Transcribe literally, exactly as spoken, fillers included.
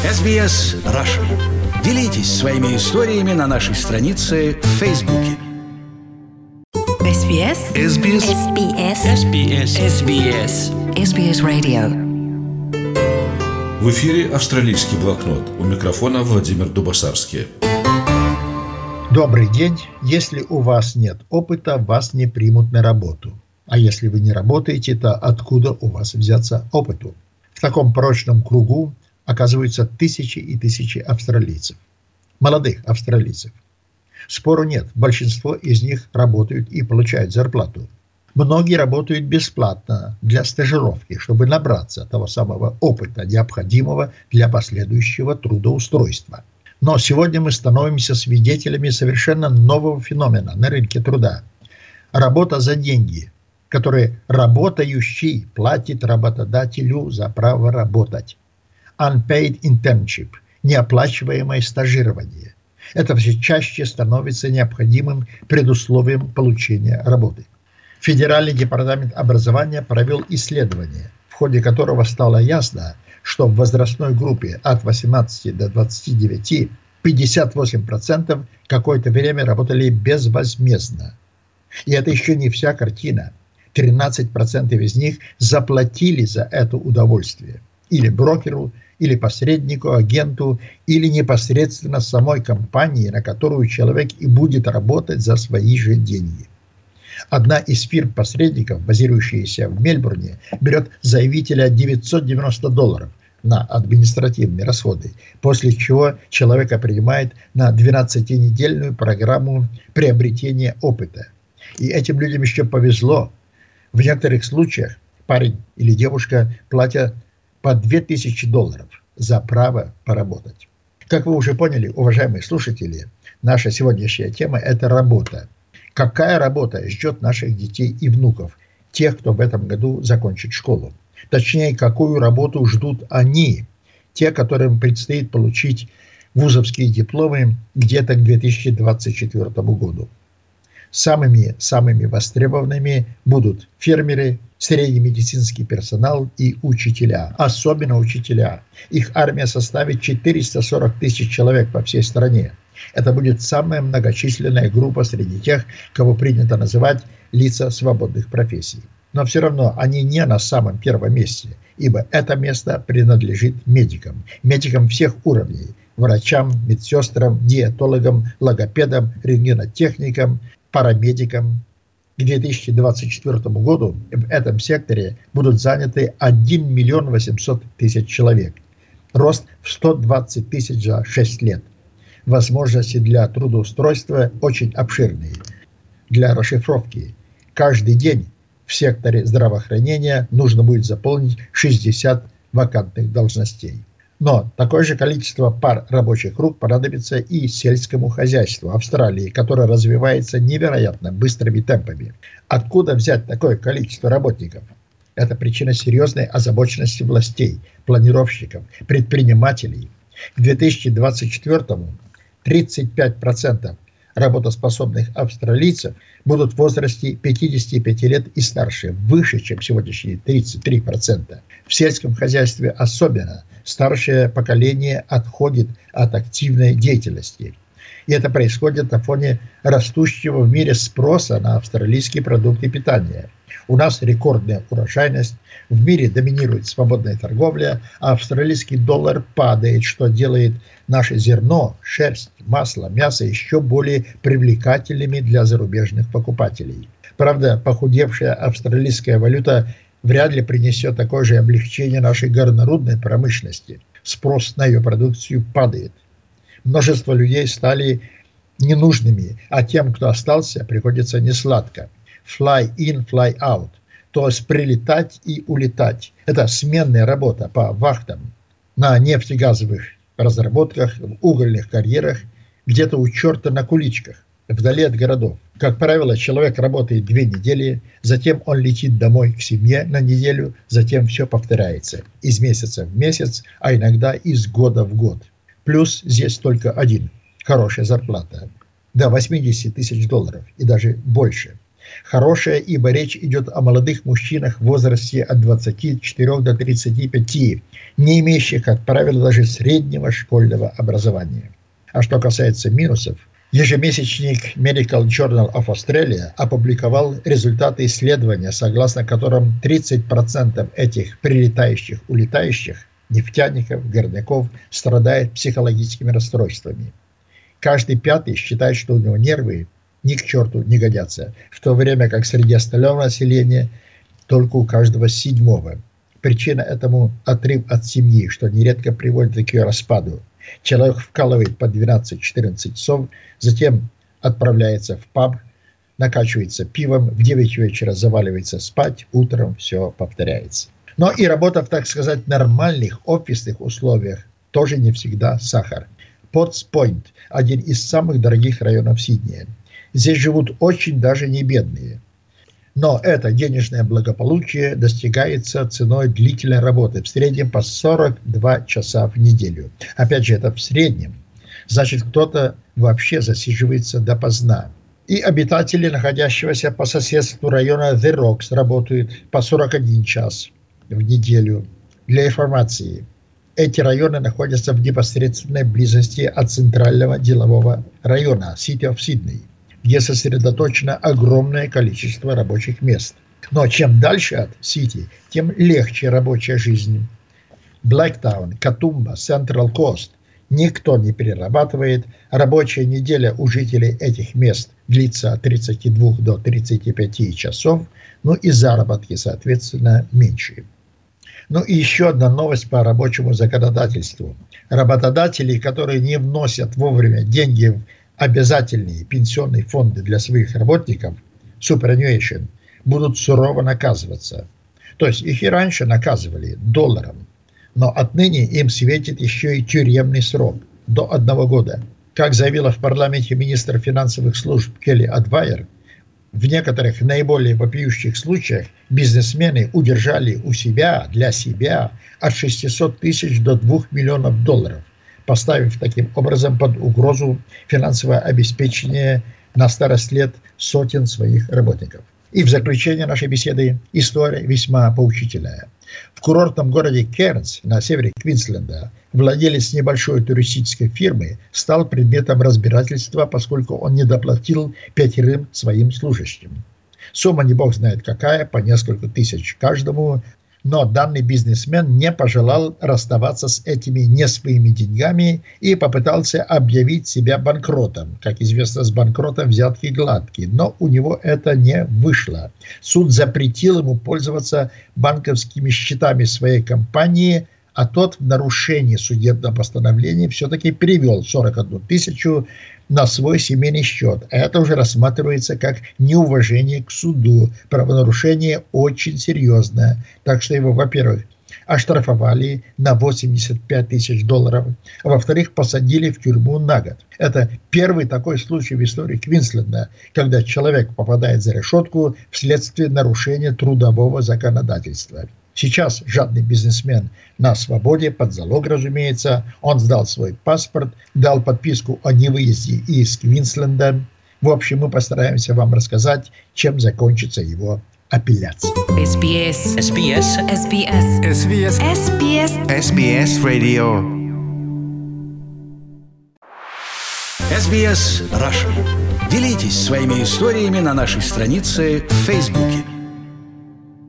эс би эс Russian. Делитесь своими историями на нашей странице в Фейсбуке. эс би эс. эс би эс. эс би эс. эс би эс. эс би эс. эс би эс Radio. В эфире «Австралийский блокнот». У микрофона Владимир Дубасарский. Добрый день. Если у вас нет опыта, вас не примут на работу. А если вы не работаете, то откуда у вас взяться опыту? В таком порочном кругу оказываются тысячи и тысячи австралийцев. Молодых австралийцев. Спору нет, большинство из них работают и получают зарплату. Многие работают бесплатно для стажировки, чтобы набраться того самого опыта, необходимого для последующего трудоустройства. Но сегодня мы становимся свидетелями совершенно нового феномена на рынке труда. Работа за деньги, который работающий платит работодателю за право работать. Unpaid internship, неоплачиваемое стажирование. Это все чаще становится необходимым предусловием получения работы. Федеральный департамент образования провел исследование, в ходе которого стало ясно, что в возрастной группе от восемнадцати до двадцати девяти пятьдесят восемь процентов какое-то время работали безвозмездно. И это еще не вся картина. тринадцать процентов из них заплатили за это удовольствие. Или брокеру, или посреднику, агенту, или непосредственно самой компании, на которую человек и будет работать за свои же деньги. Одна из фирм-посредников, базирующаяся в Мельбурне, берет заявителя девятьсот девяносто долларов на административные расходы, после чего человека принимает на двенадцатинедельную программу приобретения опыта. И этим людям еще повезло. В некоторых случаях парень или девушка платят по две тысячи долларов за право поработать. Как вы уже поняли, уважаемые слушатели, наша сегодняшняя тема – это работа. Какая работа ждет наших детей и внуков, тех, кто в этом году закончит школу? Точнее, какую работу ждут они, те, которым предстоит получить вузовские дипломы где-то к две тысячи двадцать четвёртому году. Самыми, самыми востребованными будут фермеры, средний медицинский персонал и учителя. Особенно учителя. Их армия составит четыреста сорок тысяч человек по всей стране. Это будет самая многочисленная группа среди тех, кого принято называть лица свободных профессий. Но все равно они не на самом первом месте, ибо это место принадлежит медикам. Медикам всех уровней. Врачам, медсестрам, диетологам, логопедам, рентгенотехникам, парамедикам. К две тысячи двадцать четвёртому году в этом секторе будут заняты один миллион восемьсот тысяч человек. Рост в сто двадцать тысяч за шесть лет. Возможности для трудоустройства очень обширные. Для расшифровки. Каждый день в секторе здравоохранения нужно будет заполнить шестьдесят вакантных должностей. Но такое же количество пар рабочих рук понадобится и сельскому хозяйству Австралии, которое развивается невероятно быстрыми темпами. Откуда взять такое количество работников? Это причина серьезной озабоченности властей, планировщиков, предпринимателей. К две тысячи двадцать четвёртому тридцать пять процентов работоспособных австралийцев будут в возрасте пятидесяти пяти лет и старше, выше, чем сегодняшние тридцать три процента. В сельском хозяйстве особенно старшее поколение отходит от активной деятельности. И это происходит на фоне растущего в мире спроса на австралийские продукты питания. У нас рекордная урожайность, в мире доминирует свободная торговля, а австралийский доллар падает, что делает наше зерно, шерсть, масло, мясо еще более привлекательными для зарубежных покупателей. Правда, похудевшая австралийская валюта вряд ли принесет такое же облегчение нашей горнорудной промышленности. Спрос на ее продукцию падает. Множество людей стали ненужными, а тем, кто остался, приходится несладко. Fly in, fly out. То есть прилетать и улетать. Это сменная работа по вахтам на нефтегазовых разработках, в угольных карьерах, где-то у черта на куличках, вдали от городов. Как правило, человек работает две недели, затем он летит домой к семье на неделю, затем все повторяется. Из месяца в месяц, а иногда из года в год. Плюс здесь только один – хорошая зарплата. До восьмидесяти тысяч долларов и даже больше. Хорошая, ибо речь идет о молодых мужчинах в возрасте от двадцати четырёх до тридцати пяти, не имеющих, как правило, даже среднего школьного образования. А что касается минусов, ежемесячник Medical Journal of Australia опубликовал результаты исследования, согласно которым тридцать процентов этих прилетающих, улетающих нефтяников, горняков страдает психологическими расстройствами. Каждый пятый считает, что у него нервы ни к черту не годятся, в то время как среди остального населения только у каждого седьмого. Причина этому отрыв от семьи, что нередко приводит к ее распаду. Человек вкалывает по двенадцать-четырнадцать часов, затем отправляется в паб, накачивается пивом, в девять вечера заваливается спать, утром все повторяется. Но и работа в, так сказать, нормальных офисных условиях тоже не всегда сахар. Потс-Пойнт – один из самых дорогих районов Сиднея. Здесь живут очень даже не бедные. Но это денежное благополучие достигается ценой длительной работы, в среднем по сорок два часа в неделю. Опять же, это в среднем. Значит, кто-то вообще засиживается допоздна. И обитатели, находящегося по соседству района The Rocks, работают по сорок один час в неделю. Для информации, эти районы находятся в непосредственной близости от центрального делового района City of Sydney, где сосредоточено огромное количество рабочих мест. Но чем дальше от Сити, тем легче рабочая жизнь. Блэктаун, Катумба, Централ Кост никто не перерабатывает. Рабочая неделя у жителей этих мест длится от тридцати двух до тридцати пяти часов, ну и заработки, соответственно, меньше. Ну и еще одна новость по рабочему законодательству. Работодатели, которые не вносят вовремя деньги в обязательные пенсионные фонды для своих работников, superannuation, будут сурово наказываться. То есть их и раньше наказывали долларом, но отныне им светит еще и тюремный срок до одного года. Как заявила в парламенте министр финансовых служб Келли Адвайер, в некоторых наиболее вопиющих случаях бизнесмены удержали у себя, для себя, от шестисот тысяч до двух миллионов долларов, поставив таким образом под угрозу финансовое обеспечение на старость лет сотен своих работников. И в заключение нашей беседы история весьма поучительная. В курортном городе Кернс на севере Квинсленда владелец небольшой туристической фирмы стал предметом разбирательства, поскольку он не доплатил пятерым своим служащим. Сумма не бог знает какая, по несколько тысяч каждому, но данный бизнесмен не пожелал расставаться с этими не своими деньгами и попытался объявить себя банкротом. Как известно, с банкротом взятки гладкие, но у него это не вышло. Суд запретил ему пользоваться банковскими счетами своей компании, а тот в нарушении судебного постановления все-таки перевел сорок одну тысячу на свой семейный счет. А это уже рассматривается как неуважение к суду. Правонарушение очень серьезное. Так что его, во-первых, оштрафовали на восемьдесят пять тысяч долларов, а во-вторых, посадили в тюрьму на год. Это первый такой случай в истории Квинсленда, когда человек попадает за решетку вследствие нарушения трудового законодательства. Сейчас жадный бизнесмен на свободе, под залог, разумеется. Он сдал свой паспорт, дал подписку о невыезде из Квинсленда. В общем, мы постараемся вам рассказать, чем закончится его апелляция. эс би эс. эс би эс. эс би эс. эс би эс. эс би эс. эс би эс Radio. эс би эс Russian. Делитесь своими историями на нашей странице в Фейсбуке.